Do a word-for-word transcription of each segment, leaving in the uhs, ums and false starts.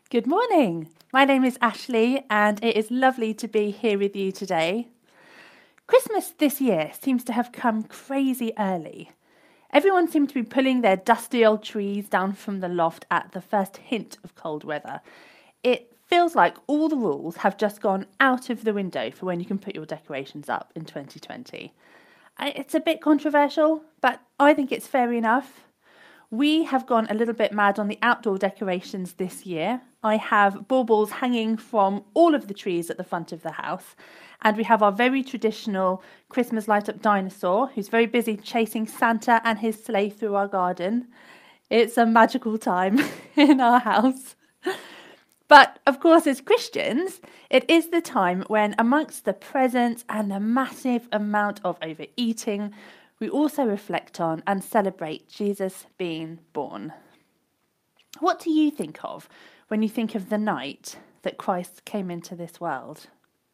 Good morning. My name is Ashley and it is lovely to be here with you today. Christmas this year seems to have come crazy early. Everyone seemed to be pulling their dusty old trees down from the loft at the first hint of cold weather. It feels like all the rules have just gone out of the window for when you can put your decorations up in twenty twenty. It's a bit controversial, but I think it's fair enough. We have gone a little bit mad on the outdoor decorations this year. I have baubles hanging from all of the trees at the front of the house. And we have our very traditional Christmas light-up dinosaur who's very busy chasing Santa and his sleigh through our garden. It's a magical time in our house. But of course, as Christians, it is the time when, amongst the presents and the massive amount of overeating, we also reflect on and celebrate Jesus being born. What do you think of when you think of the night that Christ came into this world?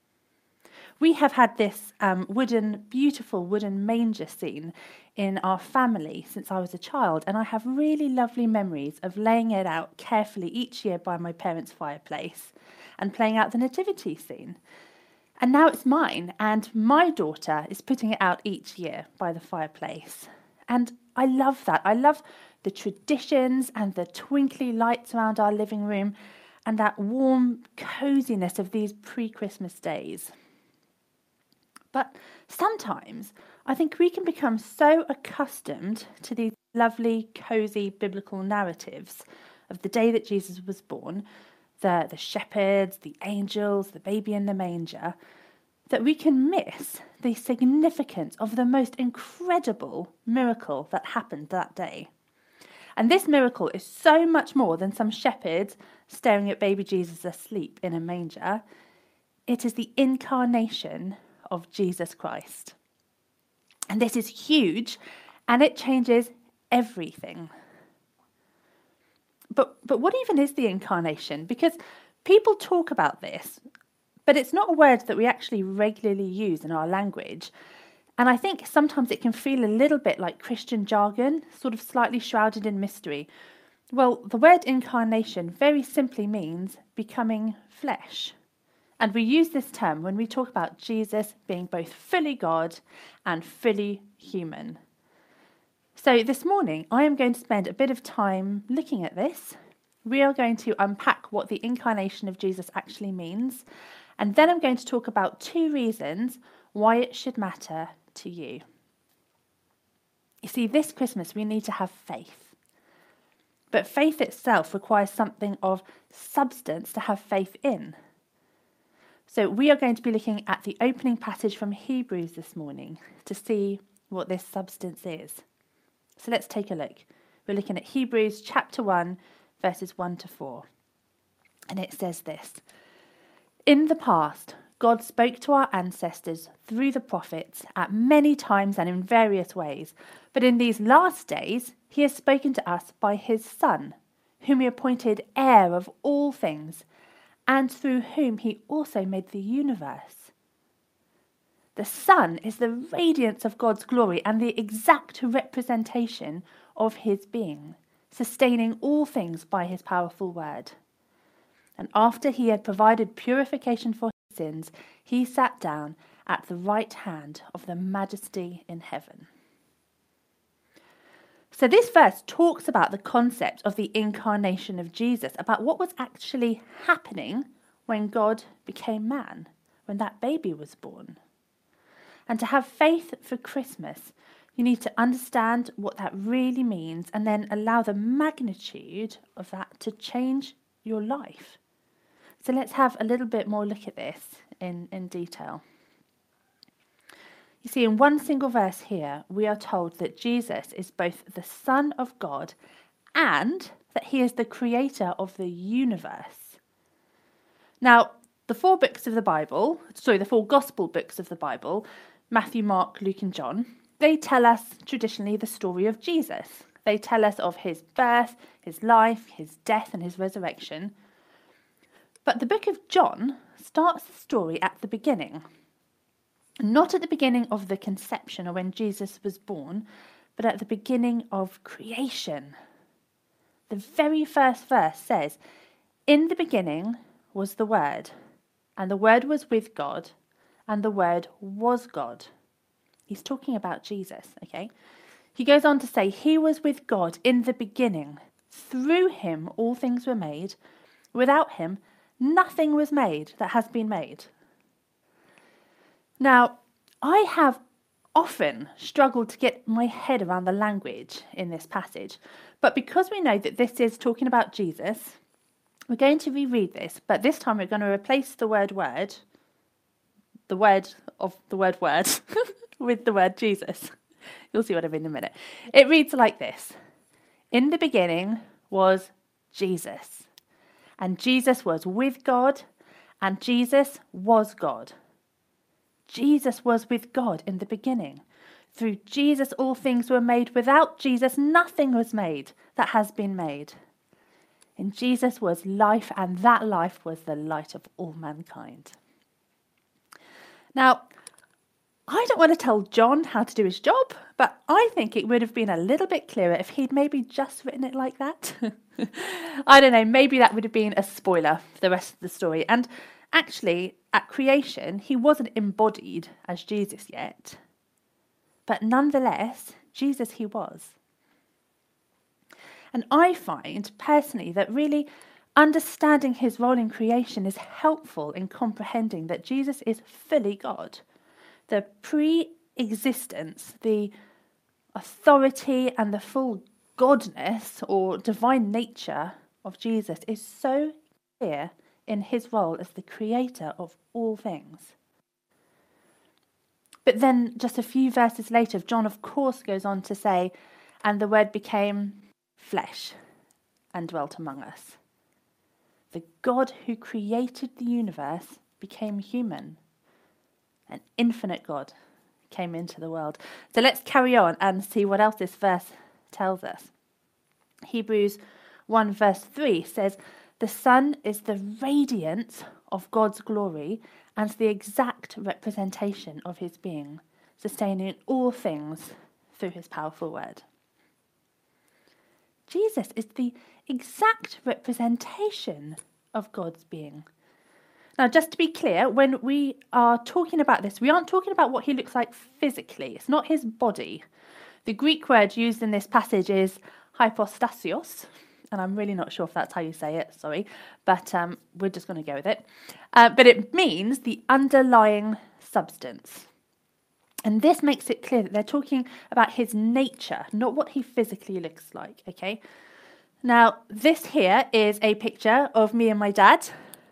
We have had this um, wooden, beautiful wooden manger scene in our family since I was a child, and I have really lovely memories of laying it out carefully each year by my parents' fireplace and playing out the nativity scene. And now it's mine, and my daughter is putting it out each year by the fireplace. And I love that. I love the traditions and the twinkly lights around our living room and that warm coziness of these pre-Christmas days. But sometimes I think we can become so accustomed to these lovely, cozy biblical narratives of the day that Jesus was born, the, the shepherds, the angels, the baby in the manger, that we can miss the significance of the most incredible miracle that happened that day. And this miracle is so much more than some shepherds staring at baby Jesus asleep in a manger. It is the incarnation of Jesus Christ. And this is huge, and it changes everything. But but what even is the incarnation? Because people talk about this, but it's not a word that we actually regularly use in our language. And I think sometimes it can feel a little bit like Christian jargon, sort of slightly shrouded in mystery. Well, the word incarnation very simply means becoming flesh. And we use this term when we talk about Jesus being both fully God and fully human. So this morning, I am going to spend a bit of time looking at this. We are going to unpack what the incarnation of Jesus actually means. And then I'm going to talk about two reasons why it should matter to you. You see, this Christmas, we need to have faith. But faith itself requires something of substance to have faith in. So we are going to be looking at the opening passage from Hebrews this morning to see what this substance is. So let's take a look. We're looking at Hebrews chapter one, verses one to four. And it says this: In the past, God spoke to our ancestors through the prophets at many times and in various ways. But in these last days, he has spoken to us by his Son, whom he appointed heir of all things, and through whom he also made the universe. The Son is the radiance of God's glory and the exact representation of his being, sustaining all things by his powerful word. And after he had provided purification for his sins, he sat down at the right hand of the Majesty in heaven. So this verse talks about the concept of the incarnation of Jesus, about what was actually happening when God became man, when that baby was born. And to have faith for Christmas, you need to understand what that really means and then allow the magnitude of that to change your life. So let's have a little bit more look at this in, in detail. You see, in one single verse here, we are told that Jesus is both the Son of God and that he is the creator of the universe. Now, the four books of the Bible, sorry, the four gospel books of the Bible, Matthew, Mark, Luke and John, they tell us traditionally the story of Jesus. They tell us of his birth, his life, his death and his resurrection. But the book of John starts the story at the beginning. Not at the beginning of the conception or when Jesus was born, but at the beginning of creation. The very first verse says, In the beginning was the Word, and the Word was with God, and the Word was God. He's talking about Jesus, okay? He goes on to say, he was with God in the beginning. Through him all things were made. Without him, nothing was made that has been made. Now, I have often struggled to get my head around the language in this passage, but because we know that this is talking about Jesus, we're going to reread this, but this time we're going to replace the word word, the word of the word word, with the word Jesus. You'll see what I mean in a minute. It reads like this. In the beginning was Jesus, and Jesus was with God, and Jesus was God. Jesus was with God in the beginning. Through Jesus all things were made. Without Jesus nothing was made that has been made. In Jesus was life, and that life was the light of all mankind. Now, I don't want to tell John how to do his job, but I think it would have been a little bit clearer if he'd maybe just written it like that. I don't know, maybe that would have been a spoiler for the rest of the story. And actually, at creation, he wasn't embodied as Jesus yet. But nonetheless, Jesus he was. And I find, personally, that really understanding his role in creation is helpful in comprehending that Jesus is fully God. The pre-existence, the authority and the full godness or divine nature of Jesus is so clear in his role as the creator of all things. But then just a few verses later, John of course goes on to say, and the Word became flesh and dwelt among us. The God who created the universe became human. An infinite God came into the world. So let's carry on and see what else this verse tells us. Hebrews one verse three says, the Son is the radiance of God's glory and the exact representation of his being, sustaining all things through his powerful word. Jesus is the exact representation of God's being. Now, just to be clear, when we are talking about this, we aren't talking about what he looks like physically. It's not his body. The Greek word used in this passage is hypostasios, and I'm really not sure if that's how you say it, sorry, but um, we're just going to go with it. Uh, but it means the underlying substance. And this makes it clear that they're talking about his nature, not what he physically looks like, okay? Now, this here is a picture of me and my dad.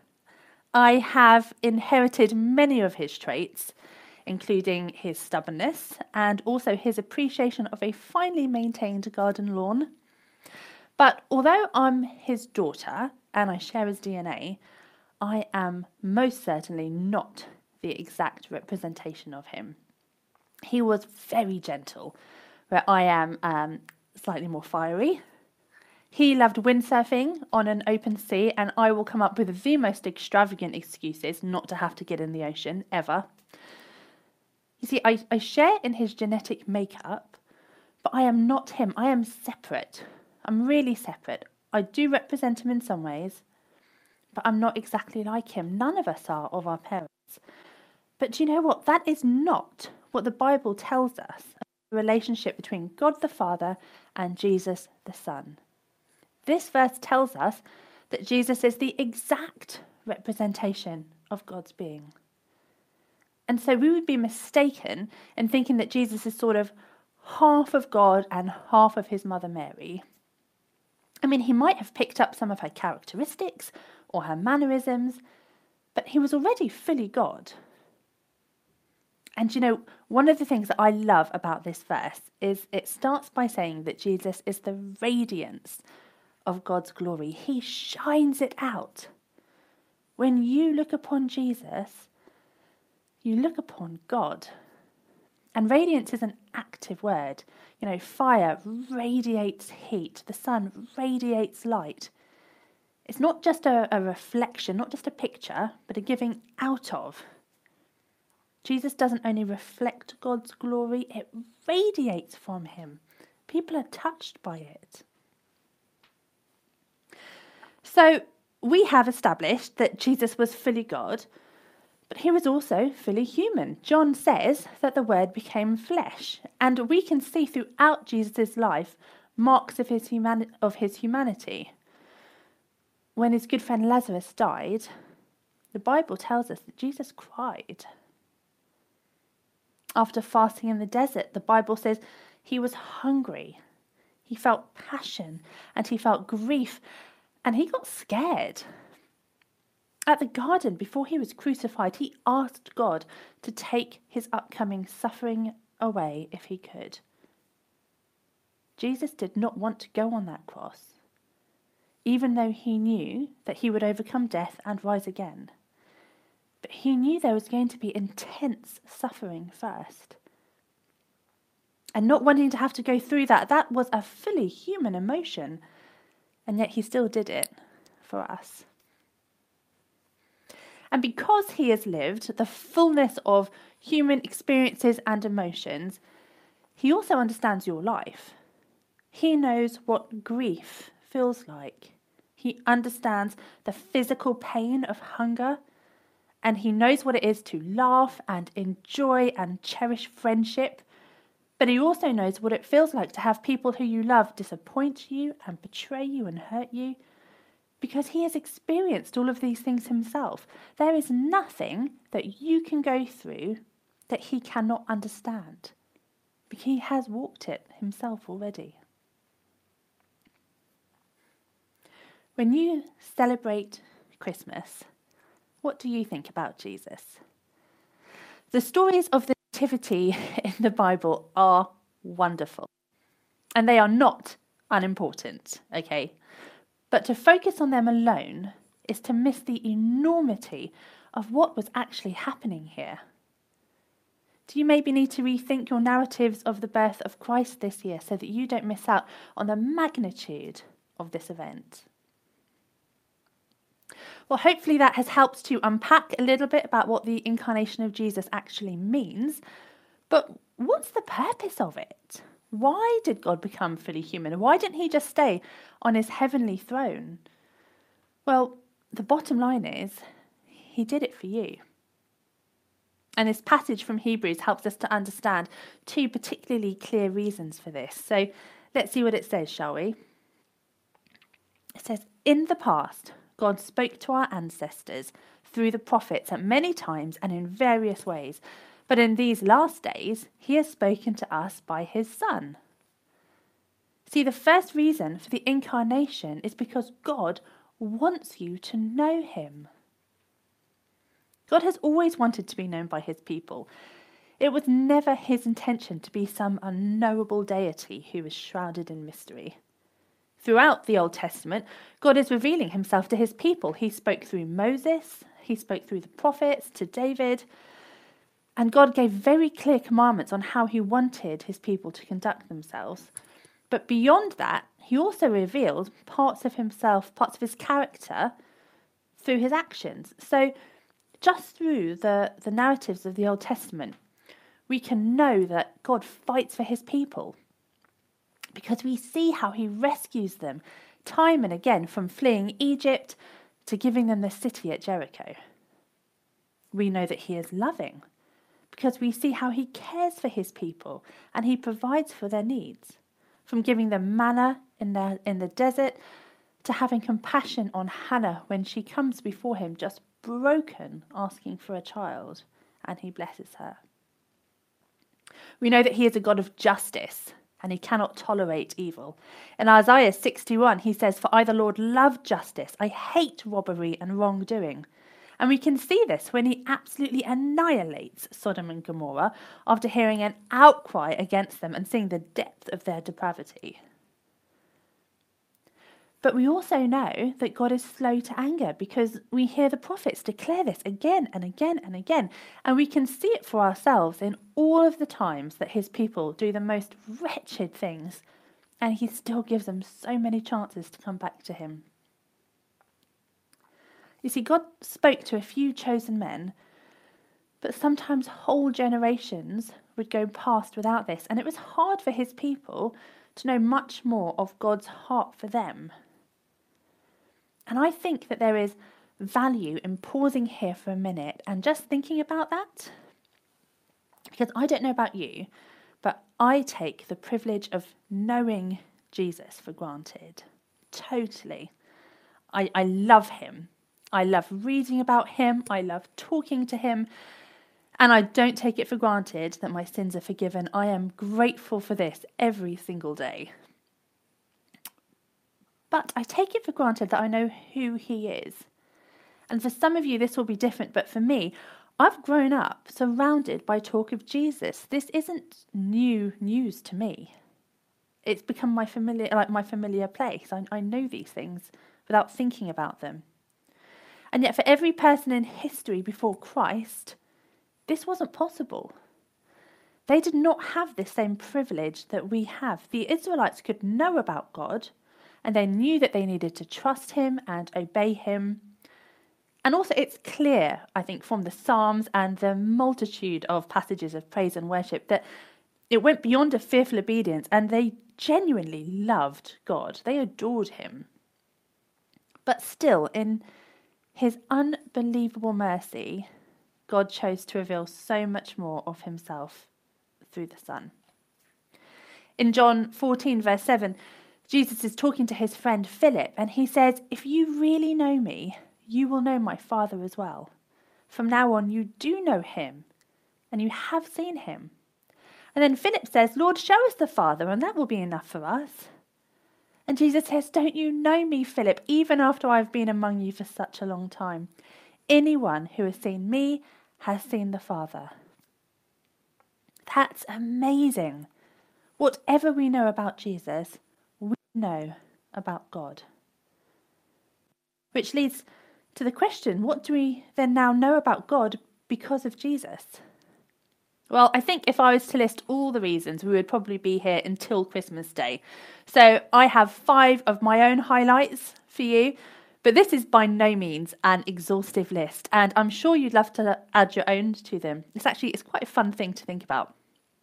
I have inherited many of his traits, including his stubbornness and also his appreciation of a finely maintained garden lawn. But although I'm his daughter and I share his D N A, I am most certainly not the exact representation of him. He was very gentle, where I am um, slightly more fiery. He loved windsurfing on an open sea, and I will come up with the most extravagant excuses not to have to get in the ocean, ever. You see, I, I share in his genetic makeup, but I am not him. I am separate. I'm really separate. I do represent him in some ways, but I'm not exactly like him. None of us are of our parents. But do you know what? That is not what the Bible tells us of the relationship between God the Father and Jesus the Son. This verse tells us that Jesus is the exact representation of God's being. And so we would be mistaken in thinking that Jesus is sort of half of God and half of his mother Mary. I mean, he might have picked up some of her characteristics or her mannerisms, but he was already fully God. And you know, one of the things that I love about this verse is it starts by saying that Jesus is the radiance of God's glory. He shines it out. When you look upon Jesus, you look upon God. And radiance is an active word. You know, fire radiates heat. The sun radiates light. It's not just a, a reflection, not just a picture, but a giving out of. Jesus doesn't only reflect God's glory, it radiates from him. People are touched by it. So we have established that Jesus was fully God, but he was also fully human. John says that the Word became flesh, and we can see throughout Jesus' life marks of his, humani- of his humanity. When his good friend Lazarus died, the Bible tells us that Jesus cried. After fasting in the desert, the Bible says he was hungry. He felt passion and he felt grief and he got scared. At the garden, before he was crucified, he asked God to take his upcoming suffering away if he could. Jesus did not want to go on that cross, even though he knew that he would overcome death and rise again. But he knew there was going to be intense suffering first. And not wanting to have to go through that, that was a fully human emotion. And yet he still did it for us. And because he has lived the fullness of human experiences and emotions, he also understands your life. He knows what grief feels like. He understands the physical pain of hunger, and he knows what it is to laugh and enjoy and cherish friendship. But he also knows what it feels like to have people who you love disappoint you and betray you and hurt you, because he has experienced all of these things himself. There is nothing that you can go through that he cannot understand, because he has walked it himself already. When you celebrate Christmas, what do you think about Jesus? The stories of the Nativity in the Bible are wonderful, and they are not unimportant, okay? But to focus on them alone is to miss the enormity of what was actually happening here. Do you maybe need to rethink your narratives of the birth of Christ this year so that you don't miss out on the magnitude of this event? Well, hopefully that has helped to unpack a little bit about what the incarnation of Jesus actually means. But what's the purpose of it? Why did God become fully human? Why didn't he just stay on his heavenly throne? Well, the bottom line is, he did it for you. And this passage from Hebrews helps us to understand two particularly clear reasons for this. So let's see what it says, shall we? It says, in the past, God spoke to our ancestors through the prophets at many times and in various ways. But in these last days, he has spoken to us by his Son. See, the first reason for the incarnation is because God wants you to know him. God has always wanted to be known by his people. It was never his intention to be some unknowable deity who is shrouded in mystery. Throughout the Old Testament, God is revealing himself to his people. He spoke through Moses, he spoke through the prophets, to David, and God gave very clear commandments on how he wanted his people to conduct themselves. But beyond that, he also revealed parts of himself, parts of his character, through his actions. So just through the, the narratives of the Old Testament, we can know that God fights for his people, because we see how he rescues them time and again, from fleeing Egypt to giving them the city at Jericho. We know that he is loving because we see how he cares for his people and he provides for their needs, from giving them manna in the, in the desert to having compassion on Hannah when she comes before him just broken, asking for a child, and he blesses her. We know that he is a God of justice, and he cannot tolerate evil. In Isaiah sixty-one, he says, for I, the Lord, love justice. I hate robbery and wrongdoing. And we can see this when he absolutely annihilates Sodom and Gomorrah after hearing an outcry against them and seeing the depth of their depravity. But we also know that God is slow to anger, because we hear the prophets declare this again and again and again. And we can see it for ourselves in all of the times that his people do the most wretched things, and he still gives them so many chances to come back to him. You see, God spoke to a few chosen men, but sometimes whole generations would go past without this. And it was hard for his people to know much more of God's heart for them. And I think that there is value in pausing here for a minute and just thinking about that. Because I don't know about you, but I take the privilege of knowing Jesus for granted. Totally. I, I love him. I love reading about him. I love talking to him. And I don't take it for granted that my sins are forgiven. I am grateful for this every single day. But I take it for granted that I know who he is. And for some of you, this will be different. But for me, I've grown up surrounded by talk of Jesus. This isn't new news to me. It's become my familiar, like my familiar place. I, I know these things without thinking about them. And yet for every person in history before Christ, this wasn't possible. They did not have this same privilege that we have. The Israelites could know about God, and they knew that they needed to trust him and obey him. And also it's clear, I think, from the Psalms and the multitude of passages of praise and worship that it went beyond a fearful obedience, and they genuinely loved God. They adored him. But still, in his unbelievable mercy, God chose to reveal so much more of himself through the Son. In John fourteen, verse seven, Jesus is talking to his friend Philip, and he says, "If you really know me, you will know my Father as well. From now on, you do know him, and you have seen him." And then Philip says, "Lord, show us the Father, and that will be enough for us." And Jesus says, "Don't you know me, Philip, even after I've been among you for such a long time? Anyone who has seen me has seen the Father." That's amazing. Whatever we know about Jesus, we know about God. Which leads to the question, what do we then now know about God because of Jesus? Well, I think if I was to list all the reasons, we would probably be here until Christmas Day. So I have five of my own highlights for you, but this is by no means an exhaustive list, and I'm sure you'd love to add your own to them. It's actually it's quite a fun thing to think about.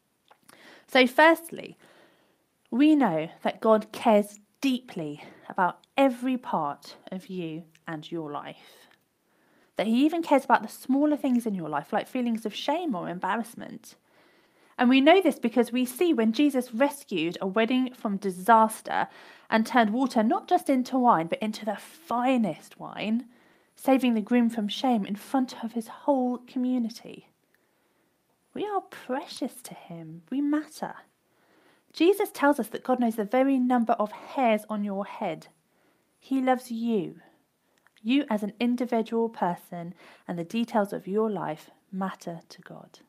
So firstly, we know that God cares deeply about every part of you and your life. That he even cares about the smaller things in your life, like feelings of shame or embarrassment. And we know this because we see when Jesus rescued a wedding from disaster and turned water not just into wine, but into the finest wine, saving the groom from shame in front of his whole community. We are precious to him. We matter. Jesus tells us that God knows the very number of hairs on your head. He loves you. You as an individual person, and the details of your life matter to God.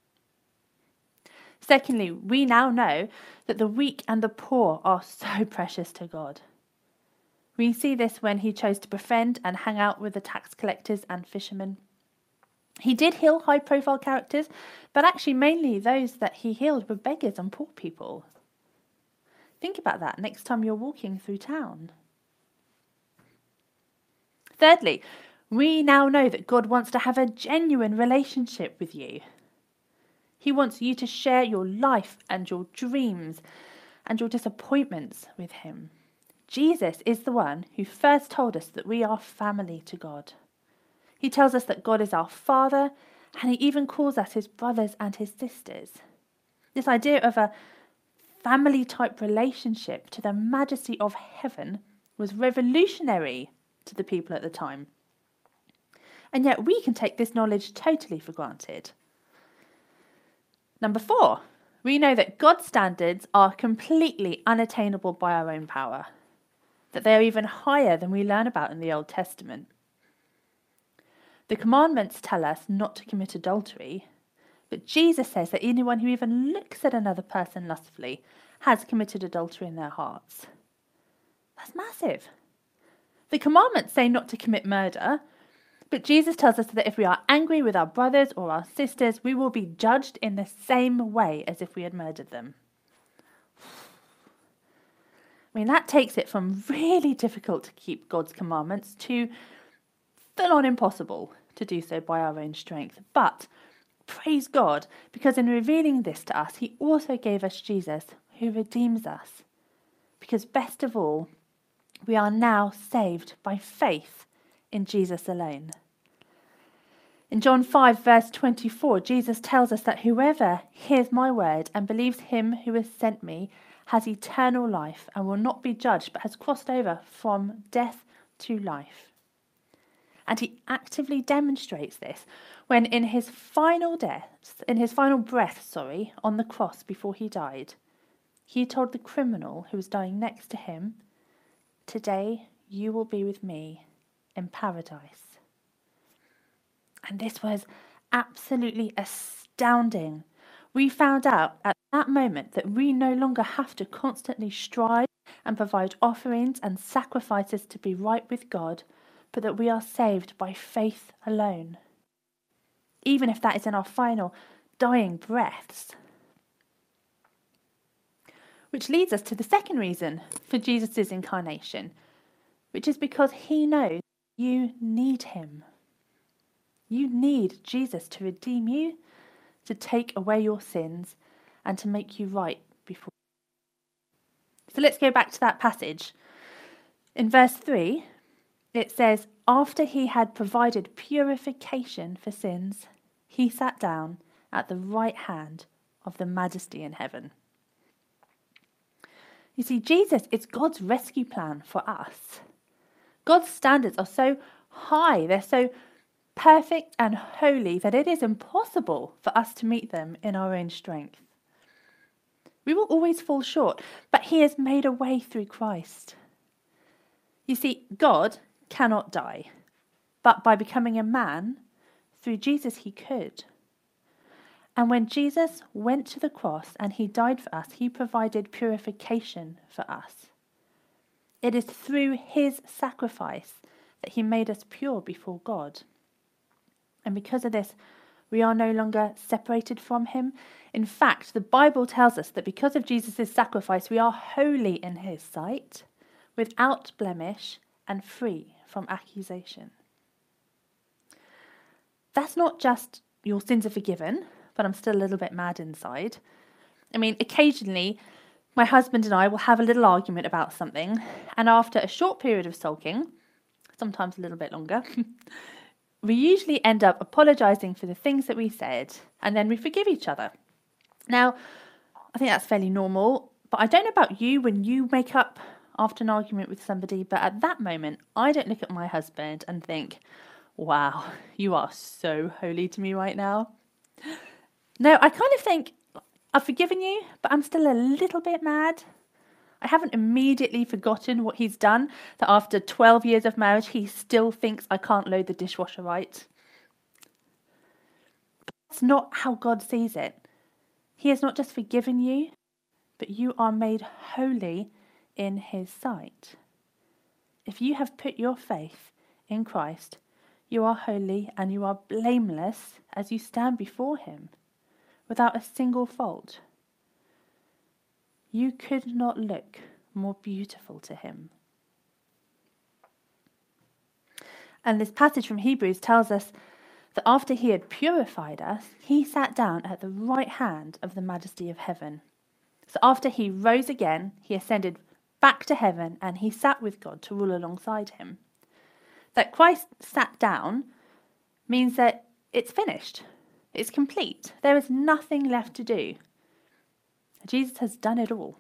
Secondly, we now know that the weak and the poor are so precious to God. We see this when he chose to befriend and hang out with the tax collectors and fishermen. He did heal high-profile characters, but actually mainly those that he healed were beggars and poor people. Think about that next time you're walking through town. Thirdly, we now know that God wants to have a genuine relationship with you. He wants you to share your life and your dreams and your disappointments with him. Jesus is the one who first told us that we are family to God. He tells us that God is our Father, and he even calls us his brothers and his sisters. This idea of a family-type relationship to the majesty of heaven was revolutionary to the people at the time. And yet we can take this knowledge totally for granted. Number four, we know that God's standards are completely unattainable by our own power, that they are even higher than we learn about in the Old Testament. The commandments tell us not to commit adultery, but Jesus says that anyone who even looks at another person lustfully has committed adultery in their hearts. That's massive. The commandments say not to commit murder, but Jesus tells us that if we are angry with our brothers or our sisters, we will be judged in the same way as if we had murdered them. I mean, that takes it from really difficult to keep God's commandments to full-on impossible to do so by our own strength. But praise God, because in revealing this to us, he also gave us Jesus, who redeems us. Because best of all, We are now saved by faith in Jesus alone. In John five, verse twenty-four, Jesus tells us that whoever hears my word and believes him who has sent me has eternal life and will not be judged, but has crossed over from death to life. And he actively demonstrates this when in his final death, in his final breath, sorry, on the cross before he died, he told the criminal who was dying next to him, "Today you will be with me in paradise." And this was absolutely astounding. We found out at that moment that we no longer have to constantly strive and provide offerings and sacrifices to be right with God, but that we are saved by faith alone, even if that is in our final dying breaths. Which leads us to the second reason for Jesus' incarnation, which is because he knows you need him. You need Jesus to redeem you, to take away your sins, and to make you right before. So let's go back to that passage. In verse three, it says, "After he had provided purification for sins, he sat down at the right hand of the Majesty in heaven." You see, Jesus is God's rescue plan for us. God's standards are so high, they're so perfect and holy that it is impossible for us to meet them in our own strength. We will always fall short, but he has made a way through Christ. You see, God cannot die, but by becoming a man, through Jesus he could. And when Jesus went to the cross and he died for us, he provided purification for us. It is through his sacrifice that he made us pure before God. And because of this, we are no longer separated from him. In fact, the Bible tells us that because of Jesus' sacrifice, we are holy in his sight, without blemish and free from accusation. That's not just your sins are forgiven, but I'm still a little bit mad inside. I mean, occasionally, my husband and I will have a little argument about something, and after a short period of sulking, sometimes a little bit longer, we usually end up apologising for the things that we said, and then we forgive each other. Now, I think that's fairly normal, but I don't know about you when you make up after an argument with somebody, but at that moment, I don't look at my husband and think, "Wow, you are so holy to me right now." No, I kind of think, I've forgiven you, but I'm still a little bit mad. I haven't immediately forgotten what he's done, that after twelve years of marriage, he still thinks I can't load the dishwasher right. But that's not how God sees it. He has not just forgiven you, but you are made holy in his sight. If you have put your faith in Christ, you are holy and you are blameless as you stand before him, without a single fault. You could not look more beautiful to him. And this passage from Hebrews tells us that after he had purified us, he sat down at the right hand of the Majesty of heaven. So after he rose again, he ascended back to heaven and he sat with God to rule alongside him. That Christ sat down means that it's finished. It's complete. There is nothing left to do. Jesus has done it all.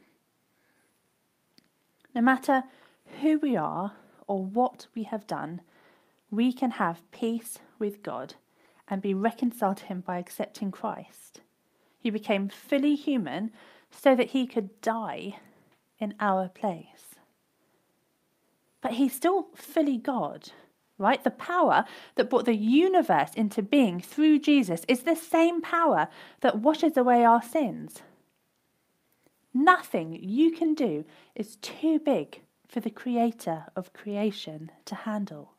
No matter who we are or what we have done, we can have peace with God and be reconciled to him by accepting Christ. He became fully human so that he could die in our place. But he's still fully God, right? The power that brought the universe into being through Jesus is the same power that washes away our sins. Nothing you can do is too big for the creator of creation to handle.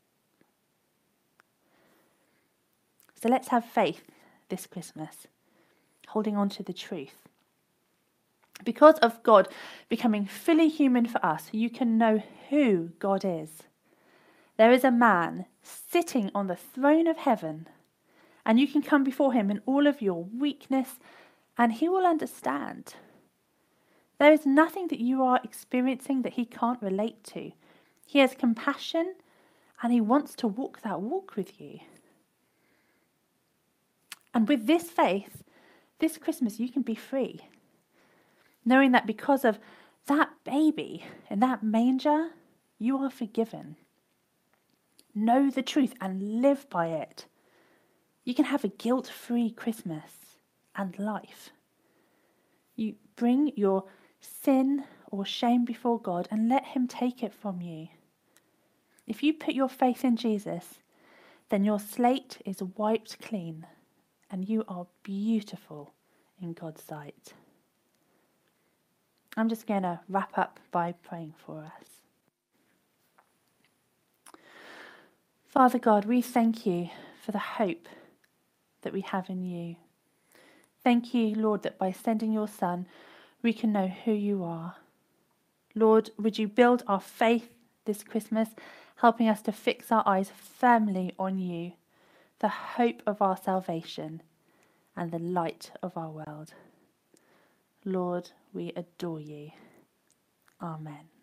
So let's have faith this Christmas, holding on to the truth. Because of God becoming fully human for us, you can know who God is. There is a man sitting on the throne of heaven, and you can come before him in all of your weakness, and he will understand. There is nothing that you are experiencing that he can't relate to. He has compassion and he wants to walk that walk with you. And with this faith, this Christmas you can be free, knowing that because of that baby in that manger, you are forgiven. Know the truth and live by it. You can have a guilt-free Christmas and life. You bring your sin or shame before God and let him take it from you. If you put your faith in Jesus, then your slate is wiped clean and you are beautiful in God's sight. I'm just going to wrap up by praying for us. Father God, we thank you for the hope that we have in you. Thank you, Lord, that by sending your Son, we can know who you are. Lord, would you build our faith this Christmas, helping us to fix our eyes firmly on you, the hope of our salvation and the light of our world. Lord, we adore you. Amen.